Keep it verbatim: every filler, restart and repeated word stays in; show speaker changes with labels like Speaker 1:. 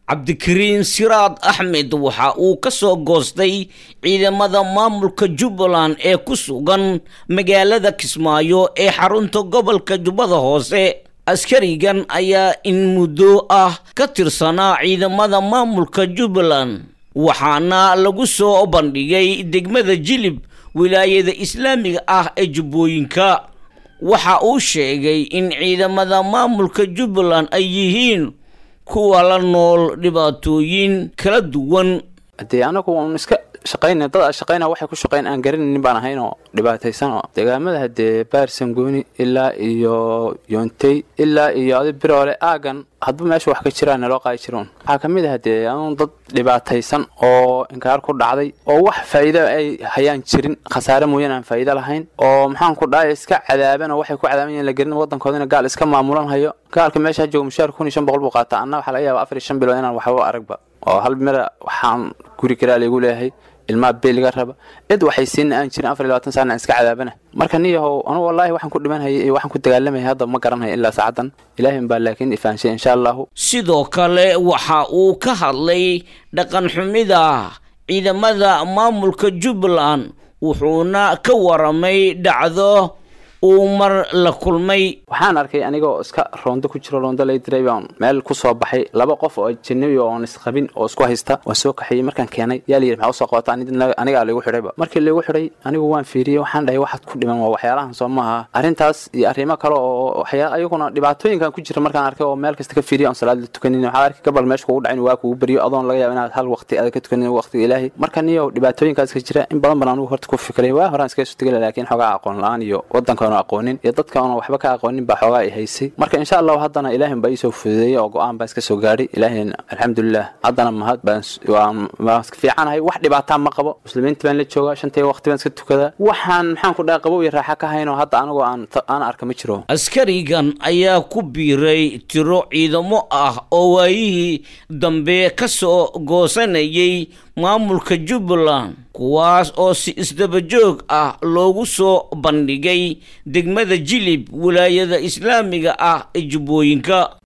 Speaker 1: cabdikariin siraad axmed waxa uu ka soo goostay ciidamada maamulka Jubbaland ee ku sugan magaalada Kismaayo ee xarunta gobolka Jubbada Hoose. askarigan ayaa in muddo ah ka tirsanaa ciidamada maamulka Jubbaland waxaana lagu soo bandhigay degmada Jilib wilaayada Islaamiga ah ee Jubbooyinka. waxa uu sheegay in ciidamada maamulka Jubbaland ay yihiin kuwa la nool dhibaatooyin kala duwan.
Speaker 2: hadii anagu waan iska shaqeynaa dad shaqeynaa waxay ku shaqeyn aan garanin baan ahayn oo dhibaataysan oo deegaamada hadee Baarsan Gooni ilaa iyo Yoontay ilaa iyo adi Biroole aagan hadba meesha wax ka jiraan loo qaay jiroon waxa kamid ah hadee aan dad dhibaataysan oo inkaar ku dhacday oo wax faa'iido ay hayaan jirin khasaare mooyaan aan faa'iido lahayn oo maxaan ku dhaay iska cadaaban oo waxay ku cadaaban la garin wadankoodina gaal iska maamulan hayo gaalka meesha joogo mushaar kun iyo shan boqol buu qaataa anna waxa laga yaabaa afar iyo shan bilood inaan waxba aragba oo hal mara waxaan guri kale lagu leeyahay ilma beeliga raba id waxay siin aan jirin afar iyo labaatan sano iska cadaabana marka niyahow anu wallahi waxaan ku dhimanayay waxaan ku dagaalamay hadda ma garanayo ilaa saacadan ilaahay baa laakiin ifaanshay insha Allah.
Speaker 1: sidoo kale waxa uu ka hadlay dhaqan xumida ciidamada maamulka Jubbaland wuxuuna ka waramay dhacdo uu mar la kulmay.
Speaker 2: waxaan arkay aniga iska roondo ku jiro roondo lay diray baan meel ku soo baxay laba qof oo jinniyo oo isqabin oo isku haysta oo soo kaxay markaan keenay yaa leeyahay maxaa soo qaata aniga lagu xirayba markii lagu xiray anigu waan fiiriyay waxaan dhahay waxaad ku dhiman waa waxyaalahan soo maaha arintaas iyo arrimo kale oo waxyaalo ayaguna dhibaatooyinkan ku jira markaan arkay oo meel kasta ka fiiriyay oo salaad la tukanin waxa arkay gabal meesha kugu dhacin waa kugu bariyo adoon laga yaabo inaad hal waqti aad ka tukanin waqti ilaahay marka niyo dhibaatooyinkaas ka jira in badan baan anigu horta ku fikiray waa horaan iska soo tagay laakiin xogaa aqoon la'aan iyo wadanka aqoonin iyo dadka aan waxba ka aqoonin ba xogaa ay haysay marka insha Allah haddana ilaahay baa isoo fududeeyay oo go'aan baa iska soo gaaray ilaahay alxamdulillah haddana mahad baan waa fiicanahay wax dhibaato ma qabo muslimiinta baan la joogaa shantay waqti baan iska tukada waxaan maxaan ku dhaaqabo iyo raaxa ka hayno hadda anigu aan aan arka ma jiro.
Speaker 1: askarigan ayaa ku biiray tiro ciidamo ah oo waayihii dambe ka soo goosanayay maamulka Jubbaland kuwaas oo si isdaba joog ah loogu soo bandhigay degmada Jilib wilaayada Islaamiga ah ee Jubbooyinka.